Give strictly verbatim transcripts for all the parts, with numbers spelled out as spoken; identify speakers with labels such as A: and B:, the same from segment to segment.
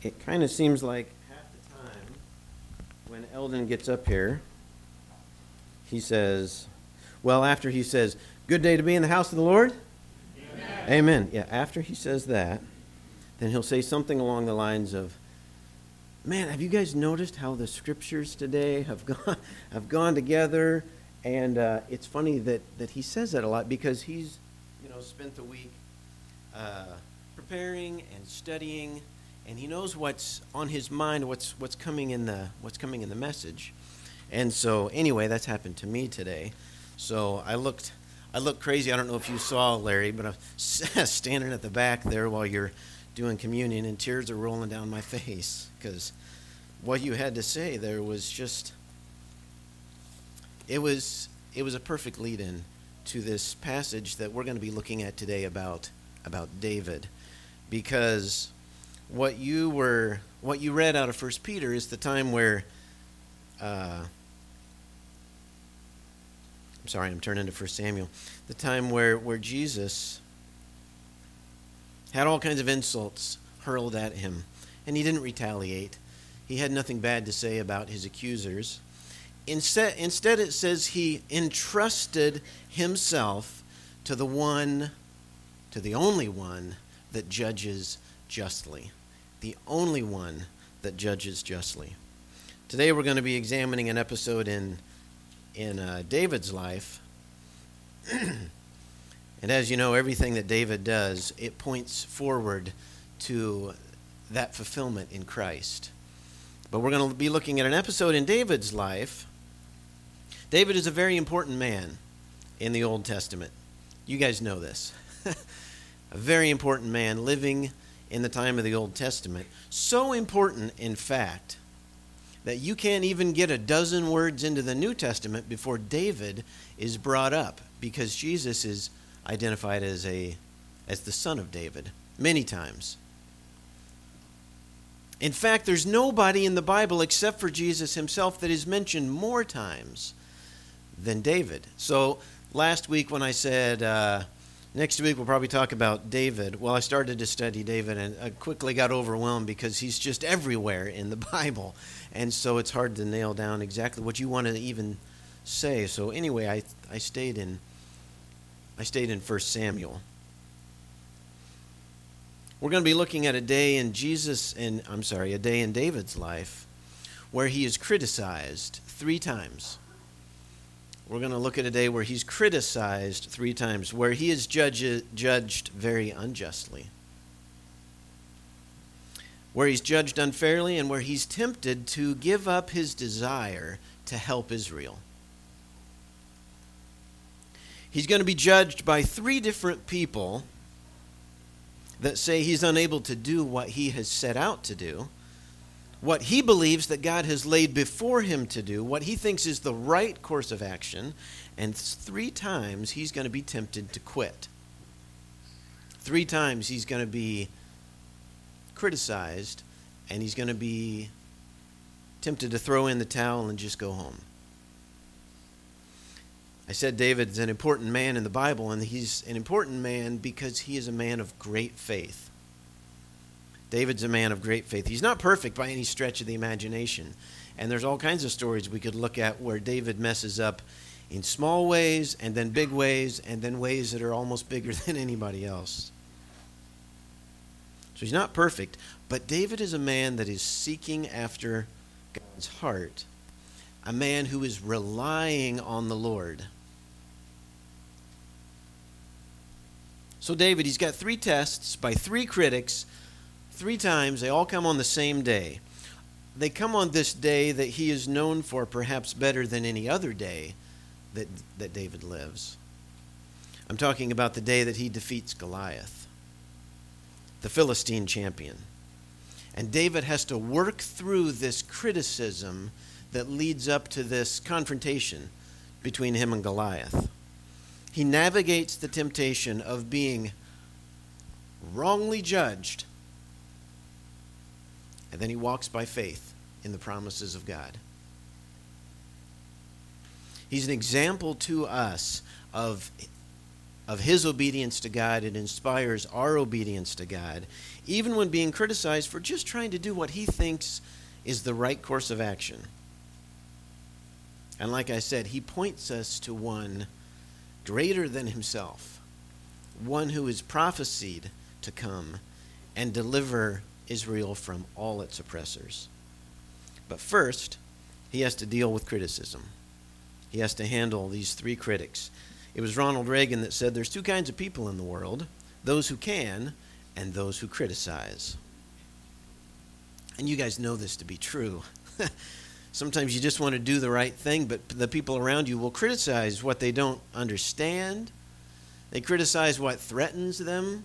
A: It kind of seems like half the time when Eldon gets up here, he says, well, after he says, good day to be in the house of the Lord. Amen. Amen. Yeah, after he says that, then he'll say something along the lines of, man, have you guys noticed how the scriptures today have gone have gone together? And uh, it's funny that, that he says that a lot because he's, you know, spent the week uh, preparing and studying, and he knows what's on his mind, what's what's coming in the what's coming in the message. And so anyway, that's happened to me today. So I looked I looked crazy. I don't know if you saw, Larry, but I'm standing at the back there while you're doing communion, and tears are rolling down my face because what you had to say there was just it was it was a perfect lead-in to this passage that we're going to be looking at today about about David, because what you were what you read out of First Peter is the time where uh, I'm sorry, I'm turning to First Samuel, the time where where Jesus had all kinds of insults hurled at him, and he didn't retaliate. He had nothing bad to say about his accusers. Instead, instead it says he entrusted himself to the one, to the only one that judges justly. The only one that judges justly. Today we're going to be examining an episode in, in uh, David's life. And as you know, everything that David does, it points forward to that fulfillment in Christ. But we're going to be looking at an episode in David's life. David is a very important man in the Old Testament. You guys know this. A very important man living in the time of the Old Testament. So important, in fact, that you can't even get a dozen words into the New Testament before David is brought up, because Jesus is identified as a as the son of David many times. In fact, there's nobody in the Bible except for Jesus himself that is mentioned more times than David. So last week when I said uh, next week we'll probably talk about David, well, I started to study David and I quickly got overwhelmed because he's just everywhere in the Bible, and so it's hard to nail down exactly what you want to even say. So anyway, I I stayed in I stayed in First Samuel. We're going to be looking at a day in Jesus, and I'm sorry, a day in David's life where he is criticized three times. We're going to look at a day where he's criticized three times, where he is judge, judged very unjustly, where he's judged unfairly, and where he's tempted to give up his desire to help Israel. He's going to be judged by three different people that say he's unable to do what he has set out to do, what he believes that God has laid before him to do, what he thinks is the right course of action, and three times he's going to be tempted to quit. Three times he's going to be criticized, and he's going to be tempted to throw in the towel and just go home. I said David's an important man in the Bible, and he's an important man because he is a man of great faith. David's a man of great faith. He's not perfect by any stretch of the imagination, and there's all kinds of stories we could look at where David messes up in small ways, and then big ways, and then ways that are almost bigger than anybody else. So he's not perfect, but David is a man that is seeking after God's heart, a man who is relying on the Lord. So David, he's got three tests by three critics, three times. They all come on the same day. They come on this day that he is known for perhaps better than any other day that, that David lives. I'm talking about the day that he defeats Goliath, the Philistine champion. And David has to work through this criticism that leads up to this confrontation between him and Goliath. He navigates the temptation of being wrongly judged, and then he walks by faith in the promises of God. He's an example to us of of his obedience to God. It inspires our obedience to God, even when being criticized for just trying to do what he thinks is the right course of action. And like I said, he points us to one greater than himself, one who is prophesied to come and deliver Israel from all its oppressors. But first, he has to deal with criticism. He has to handle these three critics. It was Ronald Reagan that said there's two kinds of people in the world, those who can and those who criticize. And you guys know this to be true. Sometimes you just want to do the right thing, but the people around you will criticize what they don't understand. They criticize what threatens them.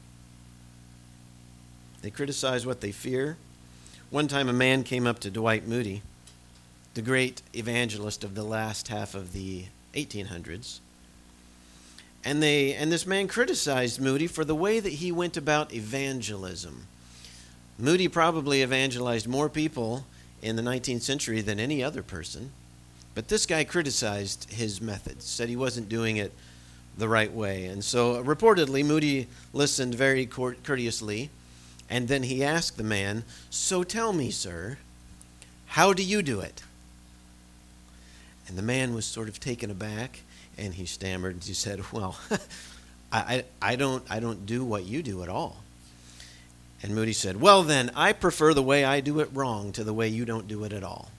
A: They criticize what they fear. One time a man came up to Dwight Moody, the great evangelist of the last half of the eighteen hundreds. And they and this man criticized Moody for the way that he went about evangelism. Moody probably evangelized more people in the nineteenth century than any other person, but this guy criticized his methods, said he wasn't doing it the right way. And so reportedly Moody listened very courteously, and then he asked the man, "So tell me, sir, how do you do it?" And the man was sort of taken aback, and he stammered, and he said, "Well, I, I, I don't I don't do what you do at all." And Moody said, "Well then, I prefer the way I do it wrong to the way you don't do it at all."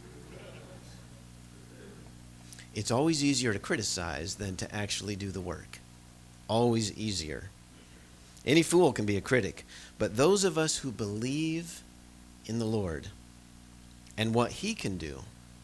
A: It's always easier to criticize than to actually do the work. Always easier. Any fool can be a critic, but those of us who believe in the Lord and what he can do,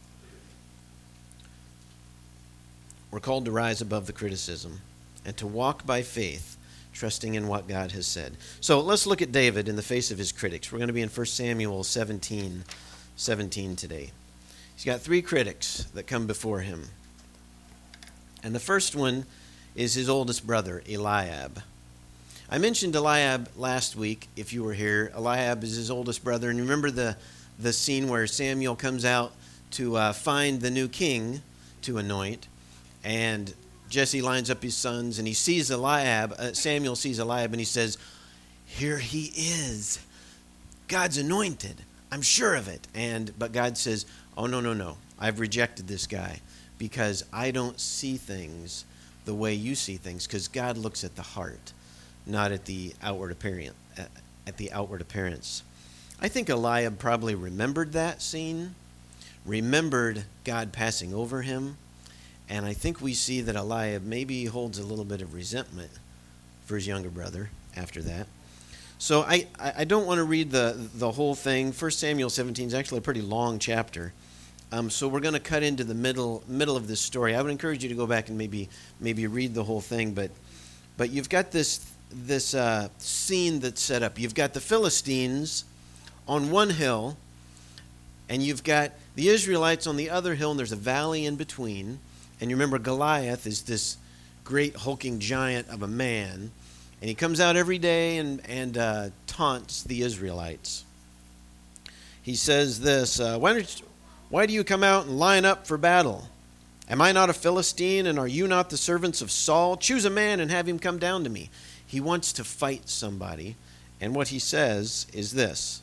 A: we're called to rise above the criticism and to walk by faith, trusting in what God has said. So let's look at David in the face of his critics. We're going to be in First Samuel seventeen, seventeen today. He's got three critics that come before him. And the first one is his oldest brother, Eliab. I mentioned Eliab last week, if you were here. Eliab is his oldest brother. And you remember the, the scene where Samuel comes out to uh, find the new king to anoint, and Jesse lines up his sons, and he sees Eliab. Uh, Samuel sees Eliab, and he says, "Here he is, God's anointed. I'm sure of it." And but God says, "Oh no, no, no! I've rejected this guy because I don't see things the way you see things. Because God looks at the heart, not at the outward appearance. At the outward appearance." I think Eliab probably remembered that scene, remembered God passing over him. And I think we see that Eliab maybe holds a little bit of resentment for his younger brother after that. So I, I don't want to read the, the whole thing. First Samuel seventeen is actually a pretty long chapter. Um, so we're going to cut into the middle middle of this story. I would encourage you to go back and maybe maybe read the whole thing. But but you've got this, this uh, scene that's set up. You've got the Philistines on one hill, and you've got the Israelites on the other hill, and there's a valley in between. And you remember Goliath is this great hulking giant of a man, and he comes out every day and, and uh, taunts the Israelites. He says this, uh, why, don't you, why do you come out and line up for battle? Am I not a Philistine, and are you not the servants of Saul? Choose a man and have him come down to me. He wants to fight somebody, and what he says is this.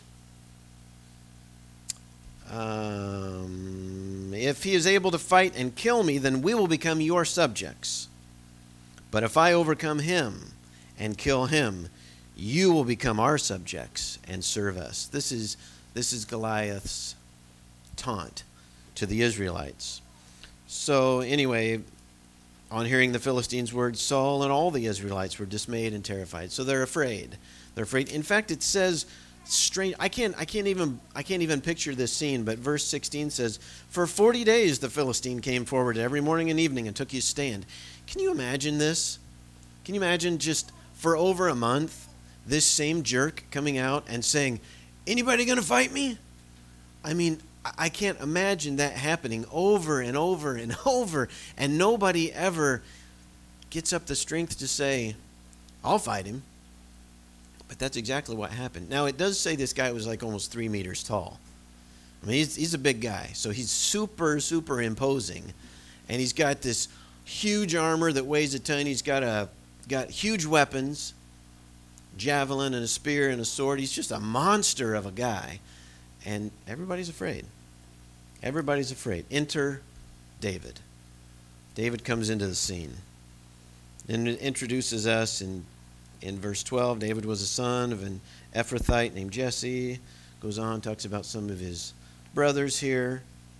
A: Um, if he is able to fight and kill me, then we will become your subjects. But if I overcome him and kill him, you will become our subjects and serve us. This is this is Goliath's taunt to the Israelites. So anyway, on hearing the Philistines' words, Saul and all the Israelites were dismayed and terrified. So they're afraid. They're afraid. In fact, it says strange. I can't. I can't even. I can't even picture this scene. But verse sixteen says, "For forty days the Philistine came forward every morning and evening and took his stand." Can you imagine this? Can you imagine just for over a month this same jerk coming out and saying, "Anybody going to fight me?" I mean, I can't imagine that happening over and over and over, and nobody ever gets up the strength to say, "I'll fight him." But that's exactly what happened. Now, it does say this guy was like almost three meters tall. I mean, he's, he's a big guy, so he's super, super imposing. And he's got this huge armor that weighs a ton. He's got a got huge weapons, javelin and a spear and a sword. He's just a monster of a guy. And everybody's afraid. Everybody's afraid. Enter David. David comes into the scene and introduces us in, in verse twelve. David was a son of an Ephrathite named Jesse. Goes on, talks about some of his brothers here.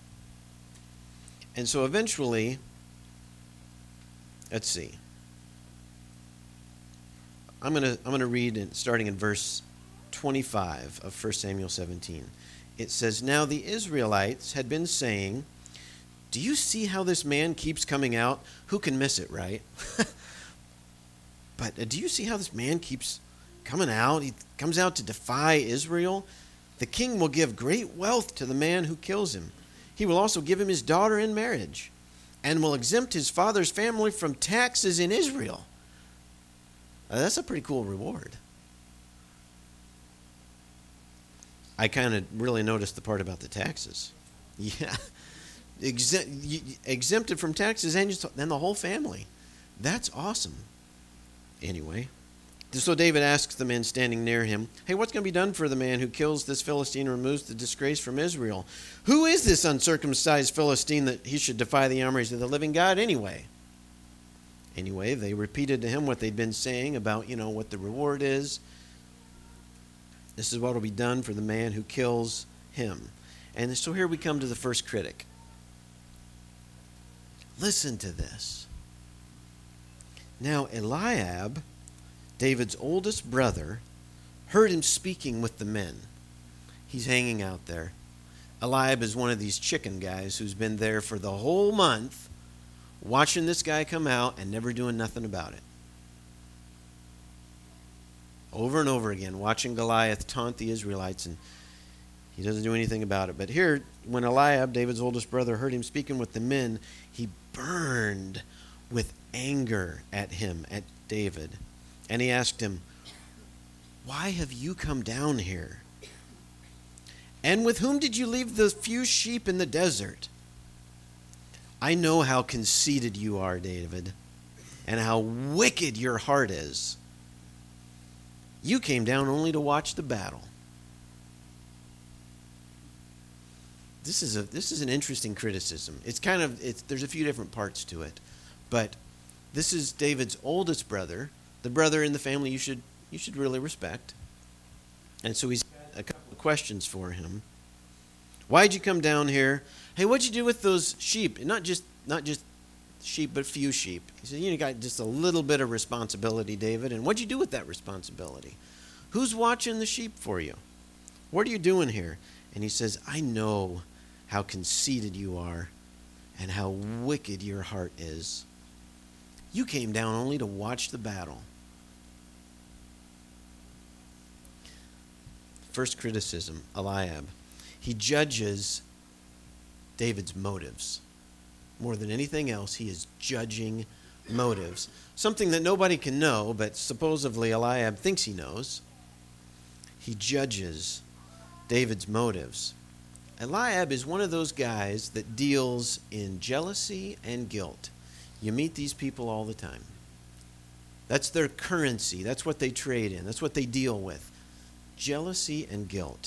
A: And so eventually, let's see. I'm going to I'm going to read in, starting in verse twenty-five of First Samuel seventeen. It says, "Now the Israelites had been saying, 'Do you see how this man keeps coming out?'" Who can miss it, right? But uh, do you see how this man keeps coming out? He comes out to defy Israel. The king will give great wealth to the man who kills him. He will also give him his daughter in marriage and will exempt his father's family from taxes in Israel. Uh, that's a pretty cool reward. I kind of really noticed the part about the taxes. Yeah. Exempt, exempted from taxes and then the whole family. That's awesome. Anyway, so David asks the men standing near him, "Hey, what's going to be done for the man who kills this Philistine and removes the disgrace from Israel? Who is this uncircumcised Philistine that he should defy the armies of the living God anyway?" Anyway, they repeated to him what they'd been saying about, you know, what the reward is. This is what will be done for the man who kills him. And so here we come to the first critic. Listen to this. Now Eliab, David's oldest brother, heard him speaking with the men. He's hanging out there. Eliab is one of these chicken guys who's been there for the whole month, watching this guy come out and never doing nothing about it. Over and over again, watching Goliath taunt the Israelites, and he doesn't do anything about it. But here, when Eliab, David's oldest brother, heard him speaking with the men, he burned with anger at him, at David. And he asked him, "Why have you come down here? And with whom did you leave the few sheep in the desert? I know how conceited you are, David, and how wicked your heart is. You came down only to watch the battle." This is a this is an interesting criticism. It's kind of it's there's a few different parts to it, but this is David's oldest brother, the brother in the family you should you should really respect. And so he's got a couple of questions for him. Why'd you come down here? Hey, what'd you do with those sheep? And not just not just sheep, but few sheep. He said, you got just a little bit of responsibility, David. And what'd you do with that responsibility? Who's watching the sheep for you? What are you doing here? And he says, I know how conceited you are and how wicked your heart is. You came down only to watch the battle. First criticism, Eliab. He judges David's motives. More than anything else, he is judging motives. Something that nobody can know, but supposedly Eliab thinks he knows. He judges David's motives. Eliab is one of those guys that deals in jealousy and guilt. You meet these people all the time. That's their currency. That's what they trade in. That's what they deal with. Jealousy and guilt.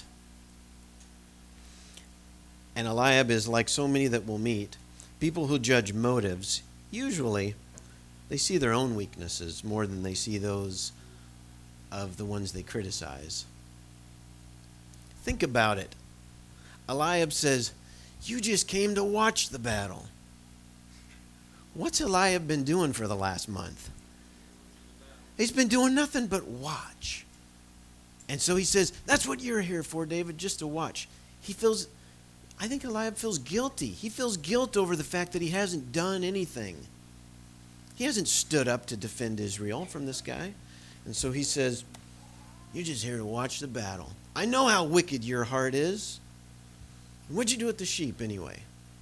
A: And Eliab is like so many that we'll meet. People who judge motives, usually they see their own weaknesses more than they see those of the ones they criticize. Think about it. Eliab says, you just came to watch the battle. What's Eliab been doing for the last month? He's been doing nothing but watch. And so he says, that's what you're here for, David, just to watch. He feels, I think Eliab feels guilty. He feels guilt over the fact that he hasn't done anything. He hasn't stood up to defend Israel from this guy. And so he says, you're just here to watch the battle. I know how wicked your heart is. What'd you do with the sheep anyway?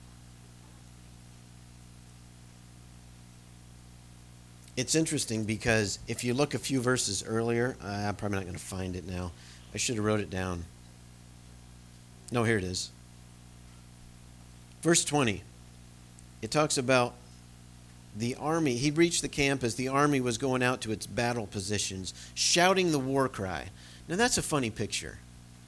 A: It's interesting because if you look a few verses earlier, uh, I'm probably not going to find it now. I should have wrote it down. No, here it is. Verse twenty. It talks about the army, he reached the camp as the army was going out to its battle positions, shouting the war cry. Now that's a funny picture.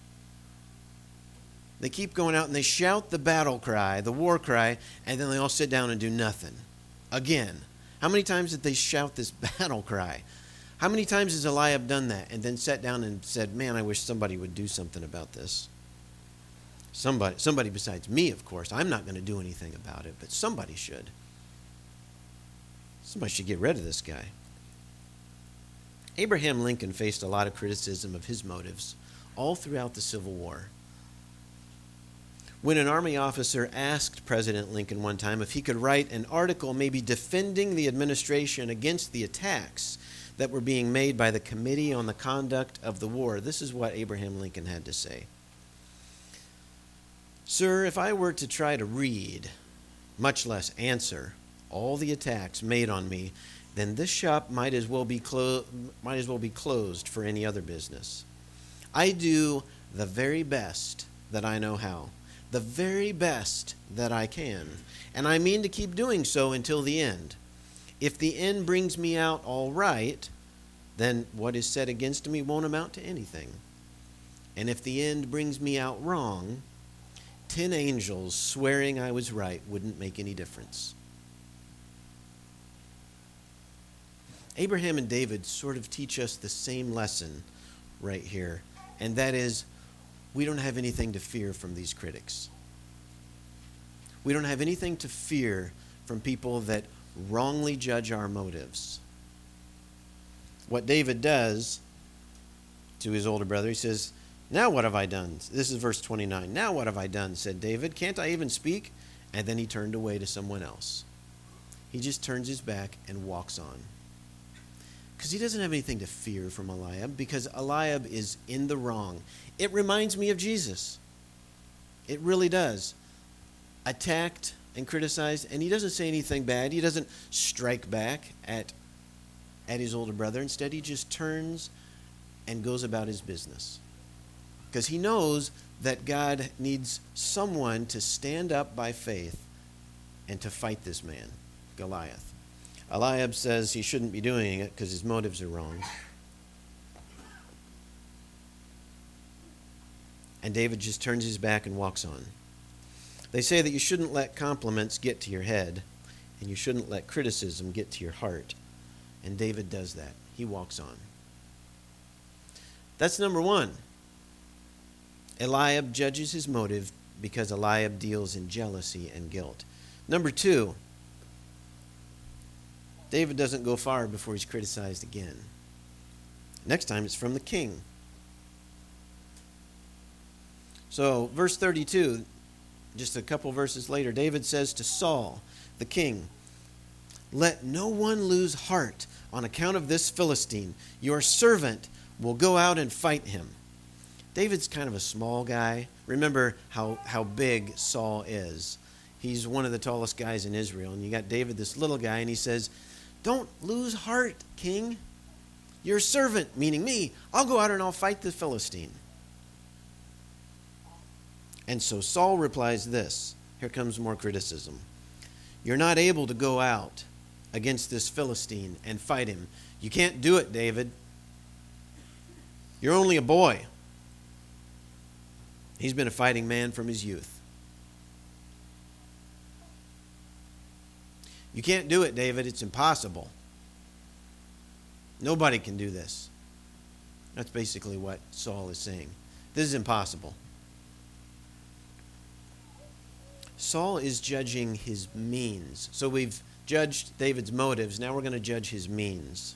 A: They keep going out and they shout the battle cry, the war cry, and then they all sit down and do nothing. Again, how many times did they shout this battle cry? How many times has Eliab done that and then sat down and said, man, I wish somebody would do something about this? Somebody, somebody besides me, of course. I'm not going to do anything about it, but somebody should. Somebody should get rid of this guy. Abraham Lincoln faced a lot of criticism of his motives all throughout the Civil War. When an Army officer asked President Lincoln one time if he could write an article maybe defending the administration against the attacks that were being made by the Committee on the Conduct of the War, this is what Abraham Lincoln had to say. Sir, if I were to try to read, much less answer, all the attacks made on me, then this shop might as well be clo- might as well be closed for any other business. I do the very best that I know how, the very best that I can, and I mean to keep doing so until the end. If the end brings me out all right, then what is said against me won't amount to anything. And if the end brings me out wrong, ten angels swearing I was right wouldn't make any difference. Abraham and David sort of teach us the same lesson right here, and that is we don't have anything to fear from these critics. We don't have anything to fear from people that wrongly judge our motives. What David does to his older brother, he says, now what have I done? This is verse twenty-nine. Now what have I done, said David. Can't I even speak? And then he turned away to someone else. He just turns his back and walks on. Because he doesn't have anything to fear from Eliab, because Eliab is in the wrong. It reminds me of Jesus. It really does. Attacked and criticized, and he doesn't say anything bad. He doesn't strike back at, at his older brother. Instead, he just turns and goes about his business. Because he knows that God needs someone to stand up by faith and to fight this man, Goliath. Eliab says he shouldn't be doing it because his motives are wrong. And David just turns his back and walks on. They say that you shouldn't let compliments get to your head, and you shouldn't let criticism get to your heart. And David does that. He walks on. That's number one. Eliab judges his motive because Eliab deals in jealousy and guilt. Number two, David doesn't go far before he's criticized again. Next time it's from the king. So, verse thirty-two, just a couple verses later, David says to Saul, the king, let no one lose heart on account of this Philistine. Your servant will go out and fight him. David's kind of a small guy. Remember how, how big Saul is. He's one of the tallest guys in Israel. And you got David, this little guy, and he says, don't lose heart, king. Your servant, meaning me, I'll go out and I'll fight the Philistine. And so Saul replies this. Here comes more criticism. You're not able to go out against this Philistine and fight him. You can't do it, David. You're only a boy. He's been a fighting man from his youth. You can't do it, David. It's impossible. Nobody can do this. That's basically what Saul is saying. This is impossible. Saul is judging his means. So we've judged David's motives. Now we're going to judge his means.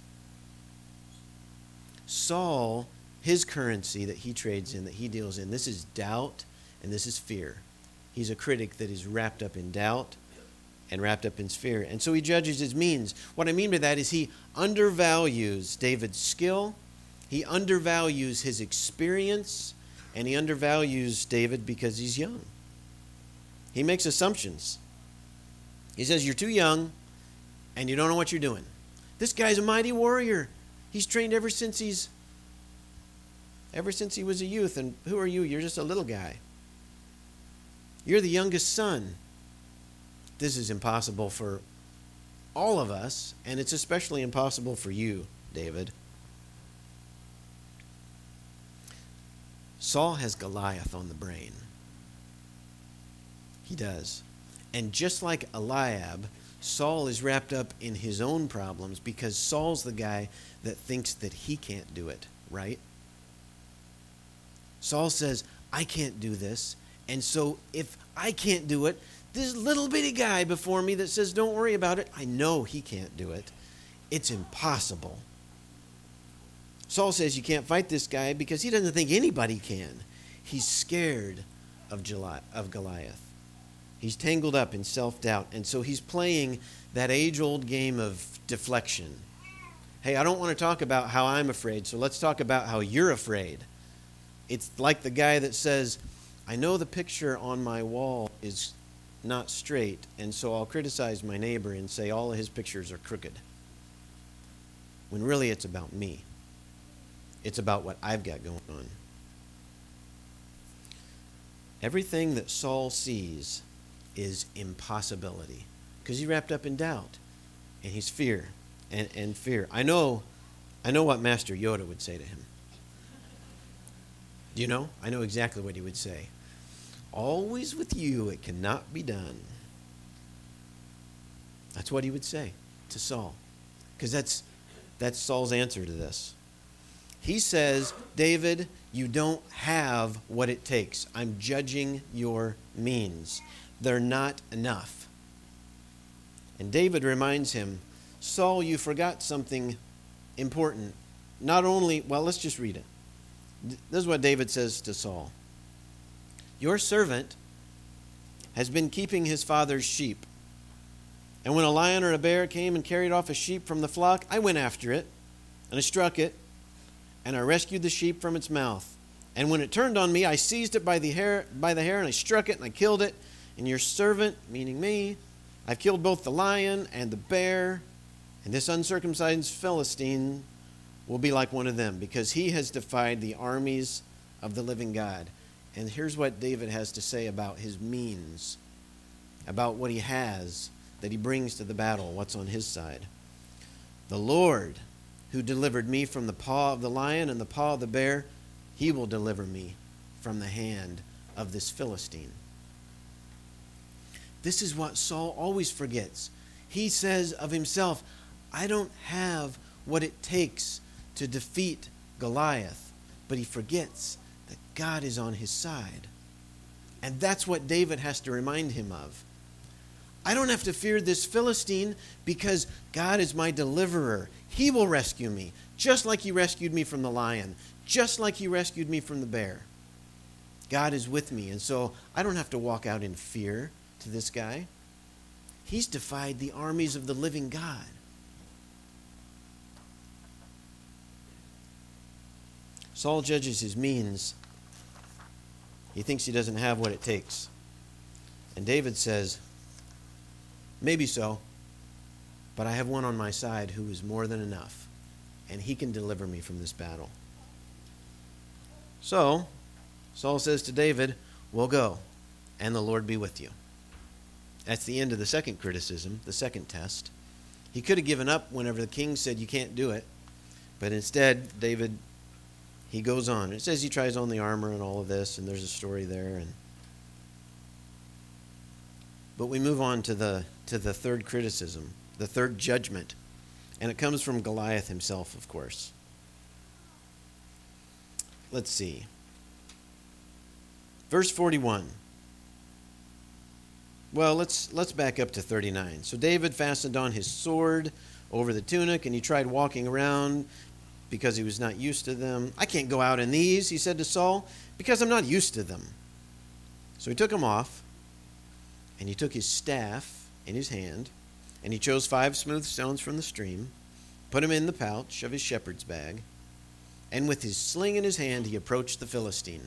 A: Saul, his currency that he trades in, that he deals in, this is doubt and this is fear. He's a critic that is wrapped up in doubt and wrapped up in fear. And so he judges his means. What I mean by that is he undervalues David's skill, he undervalues his experience, and he undervalues David because he's young. He makes assumptions. He says, you're too young, and you don't know what you're doing. This guy's a mighty warrior. He's trained ever since he's, ever since he was a youth. And who are you? You're just a little guy. You're the youngest son. This is impossible for all of us, and it's especially impossible for you, David. Saul has Goliath on the brain. He does. And just like Eliab, Saul is wrapped up in his own problems because Saul's the guy that thinks that he can't do it, right? Saul says, I can't do this. And so if I can't do it, this little bitty guy before me that says, don't worry about it, I know he can't do it. It's impossible. Saul says you can't fight this guy because he doesn't think anybody can. He's scared of Goliath. He's tangled up in self-doubt, and so he's playing that age-old game of deflection. Hey, I don't want to talk about how I'm afraid, so let's talk about how you're afraid. It's like the guy that says, I know the picture on my wall is not straight, and so I'll criticize my neighbor and say all of his pictures are crooked. When really it's about me. It's about what I've got going on. Everything that Saul sees is impossibility because he's wrapped up in doubt and he's fear and, and fear. I know, I know what Master Yoda would say to him. Do you know? I know exactly what he would say. Always with you, it cannot be done. That's what he would say to Saul, because that's that's Saul's answer to this. He says, David, you don't have what it takes. I'm judging your means. They're not enough. And David reminds him, Saul, you forgot something important. Not only, well, let's just read it. This is what David says to Saul. Your servant has been keeping his father's sheep. And when a lion or a bear came and carried off a sheep from the flock, I went after it, and I struck it, and I rescued the sheep from its mouth. And when it turned on me, I seized it by the hair, by the hair, and I struck it, and I killed it. And your servant, meaning me, I've killed both the lion and the bear, and this uncircumcised Philistine will be like one of them, because he has defied the armies of the living God. And here's what David has to say about his means, about what he has that he brings to the battle, what's on his side. The Lord, who delivered me from the paw of the lion and the paw of the bear, he will deliver me from the hand of this Philistine. This is what Saul always forgets. He says of himself, I don't have what it takes to defeat Goliath, but he forgets that God is on his side. And that's what David has to remind him of. I don't have to fear this Philistine because God is my deliverer. He will rescue me, just like he rescued me from the lion, just like he rescued me from the bear. God is with me, and so I don't have to walk out in fear to this guy. He's defied the armies of the living God. Saul judges his means. He thinks he doesn't have what it takes. And David says, maybe so, but I have one on my side who is more than enough, and he can deliver me from this battle. So, Saul says to David, we'll go, and the Lord be with you. That's the end of the second criticism, the second test. He could have given up whenever the king said you can't do it, but instead, David, he goes on. It says he tries on the armor and all of this, and there's a story there. And But we move on to the to the third criticism, the third judgment, and it comes from Goliath himself, of course. Let's see. Verse forty-one. Well, let's let's back up to thirty-nine. So David fastened on his sword over the tunic, and he tried walking around because he was not used to them. I can't go out in these, he said to Saul, because I'm not used to them. So he took them off, and he took his staff in his hand, and he chose five smooth stones from the stream, put them in the pouch of his shepherd's bag, and with his sling in his hand, he approached the Philistine.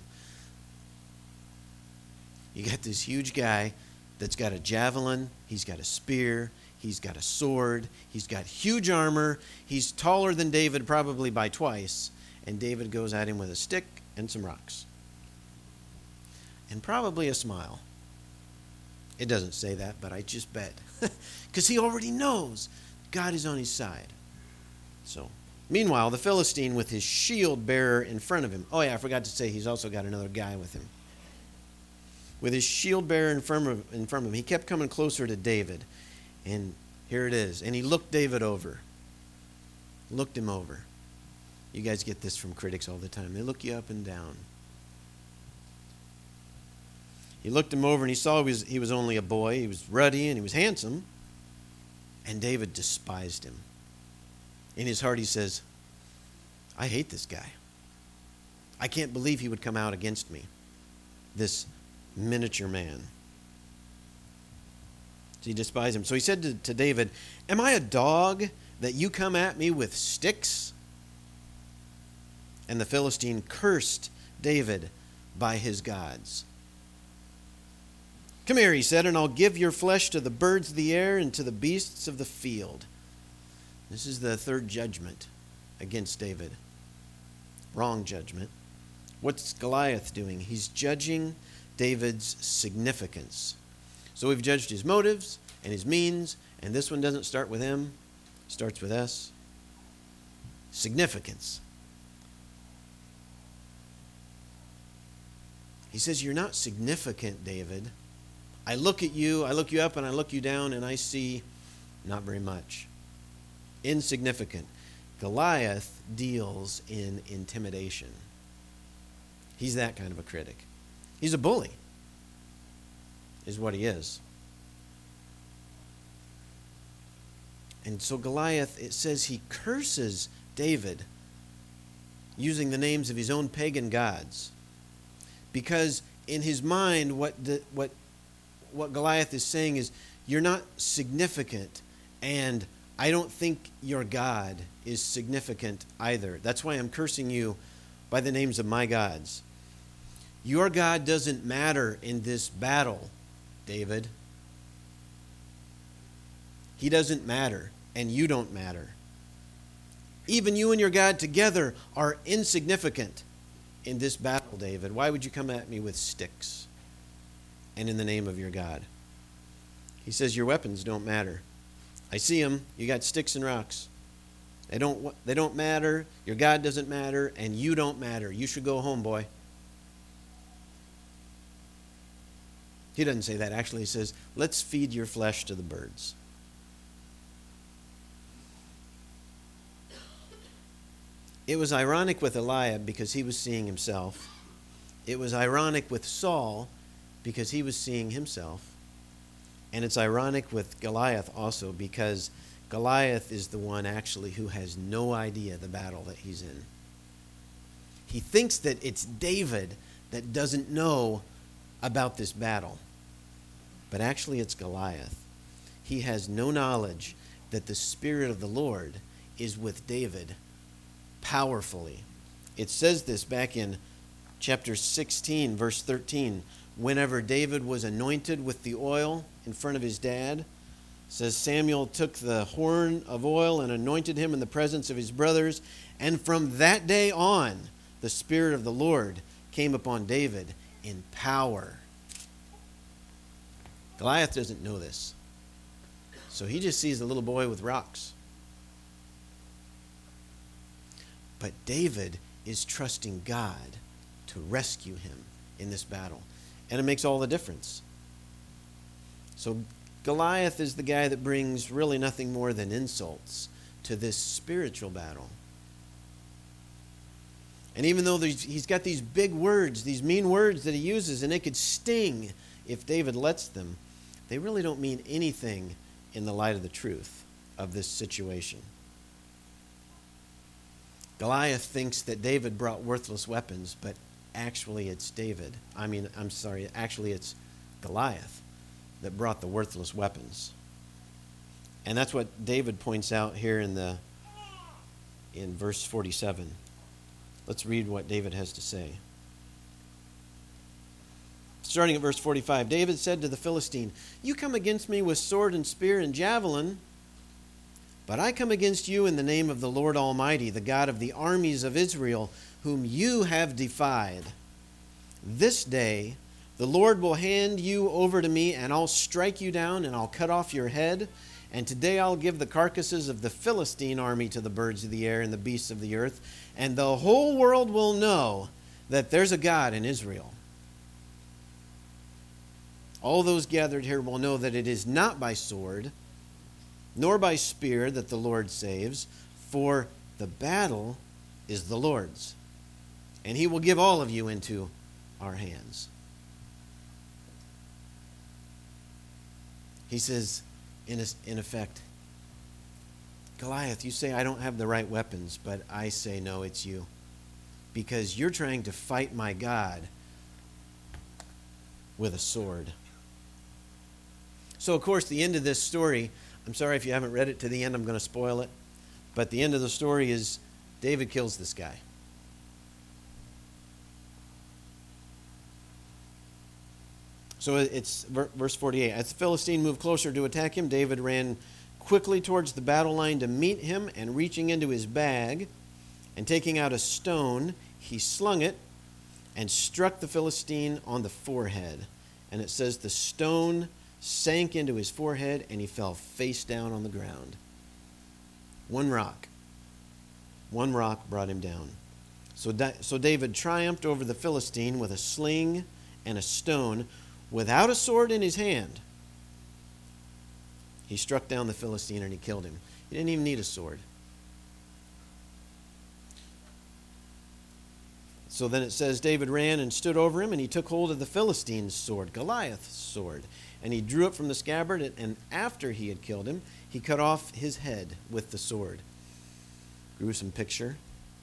A: You got this huge guy that's got a javelin, he's got a spear, he's got a sword, he's got huge armor, he's taller than David probably by twice, and David goes at him with a stick and some rocks. And probably a smile. It doesn't say that, but I just bet. Because he already knows God is on his side. So, meanwhile, the Philistine with his shield bearer in front of him. Oh, yeah, I forgot to say he's also got another guy with him. With his shield bearer in front of, in front of him, he kept coming closer to David. And here it is. And he looked David over. Looked him over. You guys get this from critics all the time. They look you up and down. He looked him over and he saw he was, he was only a boy. He was ruddy and he was handsome. And David despised him. In his heart he says, I hate this guy. I can't believe he would come out against me. This miniature man. So he despised him. So he said to, to David, am I a dog that you come at me with sticks? And the Philistine cursed David by his gods. Come here, he said, and I'll give your flesh to the birds of the air and to the beasts of the field. This is the third judgment against David. Wrong judgment. What's Goliath doing? He's judging David's significance. So we've judged his motives and his means, and this one doesn't start with him. It starts with us. Significance. He says, you're not significant, David. I look at you, I look you up and I look you down and I see not very much. Insignificant. Goliath deals in intimidation. He's that kind of a critic. He's a bully, is what he is. And so Goliath, it says he curses David using the names of his own pagan gods. Because in his mind, what the, what what Goliath is saying is, you're not significant, and I don't think your God is significant either. That's why I'm cursing you by the names of my gods. Your God doesn't matter in this battle, David. He doesn't matter, and you don't matter. Even you and your God together are insignificant in this battle, David. Why would you come at me with sticks and in the name of your God? He says your weapons don't matter. I see them. You got sticks and rocks. They don't, they don't matter. Your God doesn't matter, and you don't matter. You should go home, boy. He doesn't say that. Actually, he says, let's feed your flesh to the birds. It was ironic with Eliab because he was seeing himself. It was ironic with Saul because he was seeing himself. And it's ironic with Goliath also because Goliath is the one actually who has no idea the battle that he's in. He thinks that it's David that doesn't know about this battle. But actually it's Goliath. He has no knowledge that the Spirit of the Lord is with David powerfully. It says this back in chapter sixteen, verse thirteen. Whenever David was anointed with the oil in front of his dad, it says Samuel took the horn of oil and anointed him in the presence of his brothers. And from that day on, the Spirit of the Lord came upon David in power. Goliath doesn't know this. So he just sees a little boy with rocks. But David is trusting God to rescue him in this battle. And it makes all the difference. So Goliath is the guy that brings really nothing more than insults to this spiritual battle. And even though he's got these big words, these mean words that he uses, and they could sting if David lets them, they really don't mean anything in the light of the truth of this situation. Goliath thinks that David brought worthless weapons, but actually it's David. I mean, I'm sorry, actually it's Goliath that brought the worthless weapons. And that's what David points out here in the in verse forty-seven. Let's read what David has to say. Starting at verse forty-five, David said to the Philistine, "You come against me with sword and spear and javelin, but I come against you in the name of the Lord Almighty, the God of the armies of Israel, whom you have defied. This day The Lord will hand you over to me, and I'll strike you down, and I'll cut off your head. And today I'll give the carcasses of the Philistine army to the birds of the air and the beasts of the earth, and the whole world will know that there's a God in Israel. All those gathered here will know that it is not by sword, nor by spear that the Lord saves, for the battle is the Lord's, and he will give all of you into our hands. He says, in, a, in effect, Goliath, you say I don't have the right weapons, but I say no, it's you. Because you're trying to fight my God with a sword. So, of course, the end of this story, I'm sorry if you haven't read it to the end, I'm going to spoil it. But the end of the story is David kills this guy. So it's verse forty-eight. As the Philistine moved closer to attack him, David ran quickly towards the battle line to meet him, and reaching into his bag and taking out a stone, he slung it and struck the Philistine on the forehead. And it says the stone sank into his forehead, and he fell face down on the ground. One rock. One rock brought him down. So, da- so David triumphed over the Philistine with a sling and a stone, without a sword in his hand. He struck down the Philistine and he killed him. He didn't even need a sword. So then it says, David ran and stood over him, and he took hold of the Philistine's sword, Goliath's sword, and he drew it from the scabbard, and after he had killed him, he cut off his head with the sword. Gruesome picture.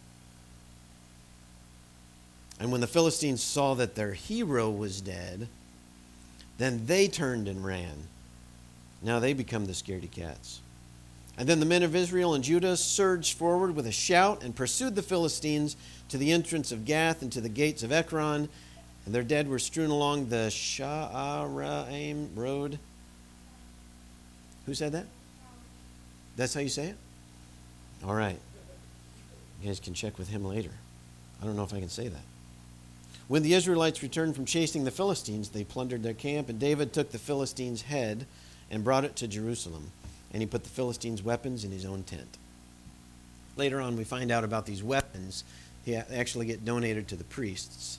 A: And when the Philistines saw that their hero was dead, then they turned and ran. Now they become the scaredy cats. And then the men of Israel and Judah surged forward with a shout and pursued the Philistines to the entrance of Gath and to the gates of Ekron. And their dead were strewn along the Sha'araim road. Who said that? That's how you say it? All right. You guys can check with him later. I don't know if I can say that. When the Israelites returned from chasing the Philistines, they plundered their camp, and David took the Philistine's head and brought it to Jerusalem, and he put the Philistines' weapons in his own tent. Later on, we find out about these weapons. They actually get donated to the priests.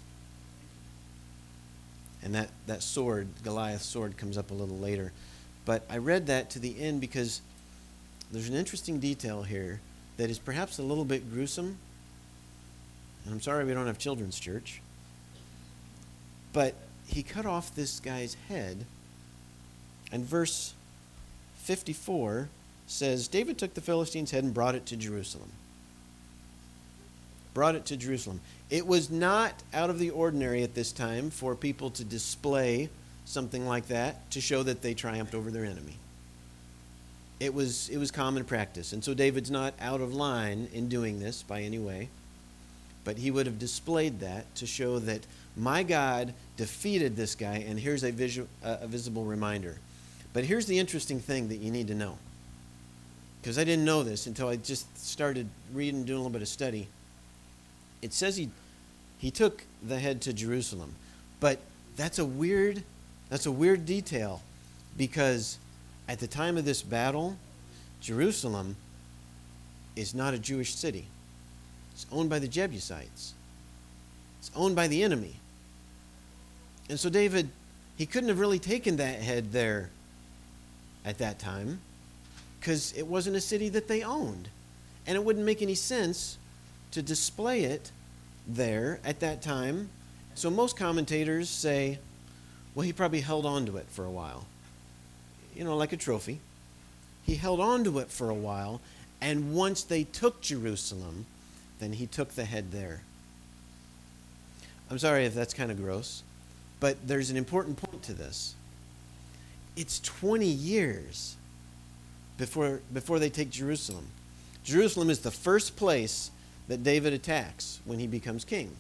A: And that, that sword, Goliath's sword, comes up a little later. But I read that to the end because there's an interesting detail here that is perhaps a little bit gruesome. And I'm sorry we don't have children's church. But he cut off this guy's head, and verse fifty-four says, David took the Philistine's head and brought it to Jerusalem. Brought it to Jerusalem. It was not out of the ordinary at this time for people to display something like that to show that they triumphed over their enemy. It was, it was common practice. And so David's not out of line in doing this by any way. But he would have displayed that to show that my God defeated this guy, and here's a, visual, uh, a visible reminder. But here's the interesting thing that you need to know, because I didn't know this until I just started reading and doing a little bit of study. It says he he took the head to Jerusalem, but that's a weird that's a weird detail, because at the time of this battle, Jerusalem is not a Jewish city. It's owned by the Jebusites. It's owned by the enemy. And so David, he couldn't have really taken that head there at that time because it wasn't a city that they owned. And it wouldn't make any sense to display it there at that time. So most commentators say, well, he probably held on to it for a while. You know, like a trophy. He held on to it for a while, and once they took Jerusalem, then he took the head there. I'm sorry if that's kind of gross, but there's an important point to this. It's twenty years before, before they take Jerusalem. Jerusalem is the first place that David attacks when he becomes king.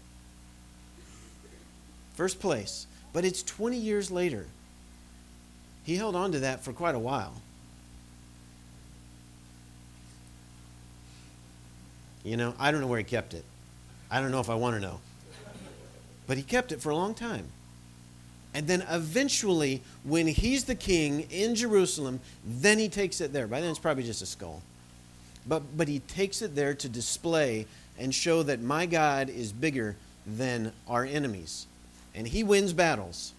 A: First place. But it's twenty years later. He held on to that for quite a while. You know, I don't know where he kept it. I don't know if I want to know. But he kept it for a long time. And then eventually, when he's the king in Jerusalem, then he takes it there. By then it's probably just a skull. But, but he takes it there to display and show that my God is bigger than our enemies. And he wins battles.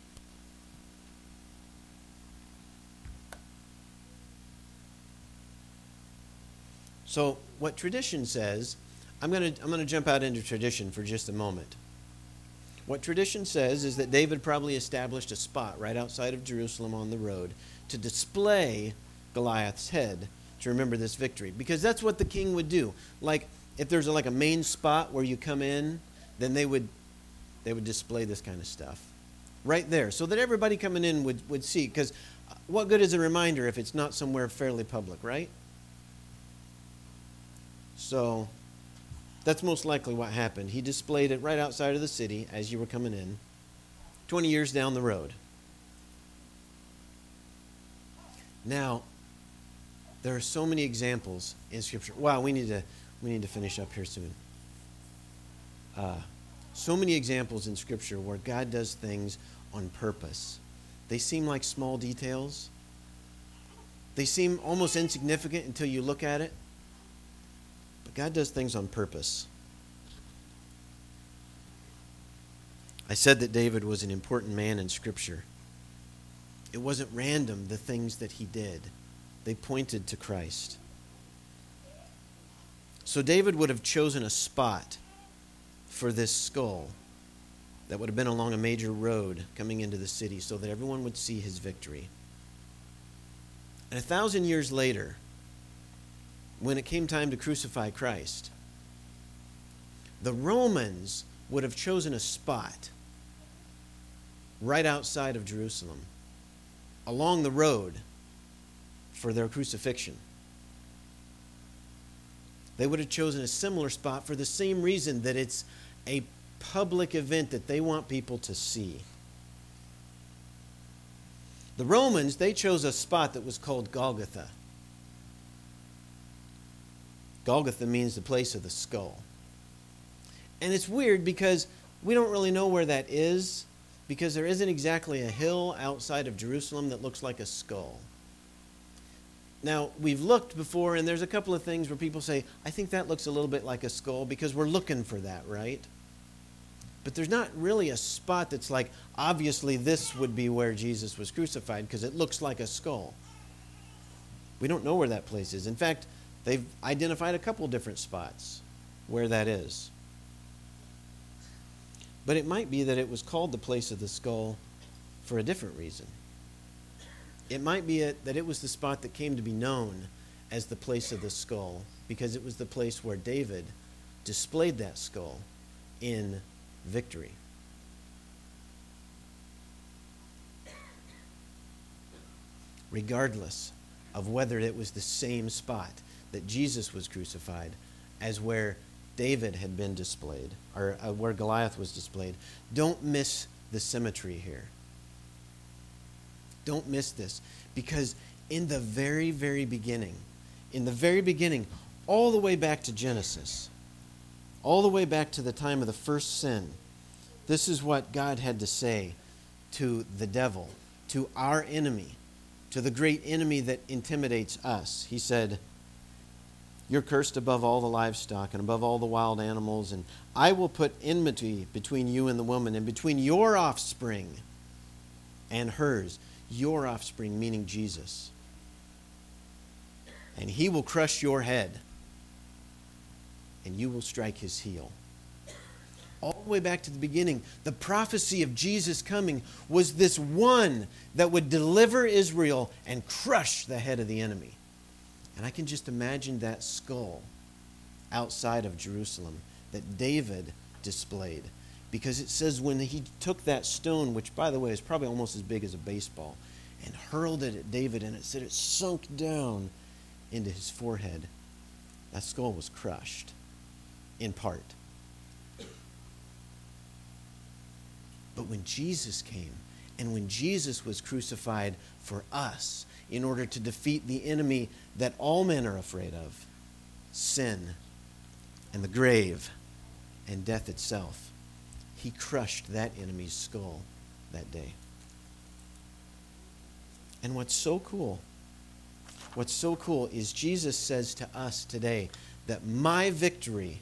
A: So what tradition says, I'm going to I'm going to jump out into tradition for just a moment. What tradition says is that David probably established a spot right outside of Jerusalem on the road to display Goliath's head to remember this victory. Because that's what the king would do. Like if there's a, like a main spot where you come in, then they would they would display this kind of stuff right there so that everybody coming in would, would see. Because what good is a reminder if it's not somewhere fairly public, right? So that's most likely what happened. He displayed it right outside of the city as you were coming in, twenty years down the road. Now, there are so many examples in Scripture. Wow, we need to we need to finish up here soon. Uh, so many examples in Scripture where God does things on purpose. They seem like small details. They seem almost insignificant until you look at it. But God does things on purpose. I said that David was an important man in Scripture. It wasn't random, the things that he did. They pointed to Christ. So David would have chosen a spot for this skull that would have been along a major road coming into the city so that everyone would see his victory. And a thousand years later, when it came time to crucify Christ, the Romans would have chosen a spot right outside of Jerusalem, along the road, for their crucifixion. They would have chosen a similar spot for the same reason, that it's a public event that they want people to see. The Romans, they chose a spot that was called Golgotha. Golgotha means the place of the skull. And it's weird because we don't really know where that is, because there isn't exactly a hill outside of Jerusalem that looks like a skull. Now, we've looked before, and there's a couple of things where people say, I think that looks a little bit like a skull, because we're looking for that, right? But there's not really a spot that's like, obviously this would be where Jesus was crucified, because it looks like a skull. We don't know where that place is. In fact, they've identified a couple different spots where that is. But it might be that it was called the place of the skull for a different reason. It might be it, that it was the spot that came to be known as the place of the skull, because it was the place where David displayed that skull in victory. Regardless of whether it was the same spot that Jesus was crucified as where David had been displayed, or uh, where Goliath was displayed, don't miss the symmetry here. Don't miss this, because in the very, very beginning, in the very beginning, all the way back to Genesis, all the way back to the time of the first sin, this is what God had to say to the devil, to our enemy, to the great enemy that intimidates us. He said, you're cursed above all the livestock and above all the wild animals, and I will put enmity between you and the woman, and between your offspring and hers. Your offspring, meaning Jesus. And he will crush your head, and you will strike his heel. All the way back to the beginning, the prophecy of Jesus coming was this one that would deliver Israel and crush the head of the enemy. And I can just imagine that skull outside of Jerusalem that David displayed. Because it says when he took that stone, which by the way is probably almost as big as a baseball, and hurled it at David, and it said it sunk down into his forehead, that skull was crushed in part. But when Jesus came, and when Jesus was crucified for us, in order to defeat the enemy that all men are afraid of, sin and the grave and death itself, he crushed that enemy's skull that day. And what's so cool, what's so cool is Jesus says to us today that my victory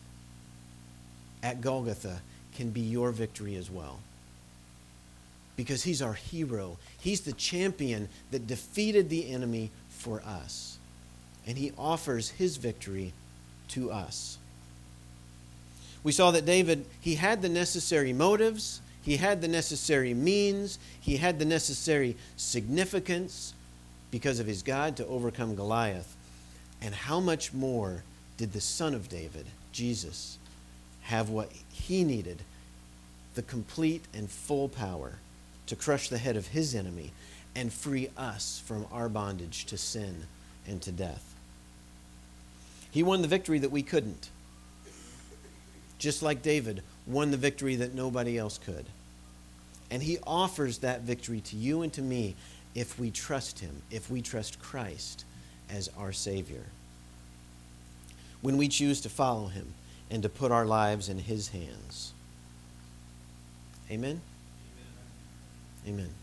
A: at Golgotha can be your victory as well. Because he's our hero. He's the champion that defeated the enemy for us. And he offers his victory to us. We saw that David, he had the necessary motives, he had the necessary means, he had the necessary significance because of his God to overcome Goliath. And how much more did the Son of David, Jesus, have what he needed, the complete and full power to crush the head of his enemy and free us from our bondage to sin and to death. He won the victory that we couldn't. Just like David won the victory that nobody else could. And he offers that victory to you and to me if we trust him, if we trust Christ as our Savior. When we choose to follow him and to put our lives in his hands. Amen? Amen. Amen.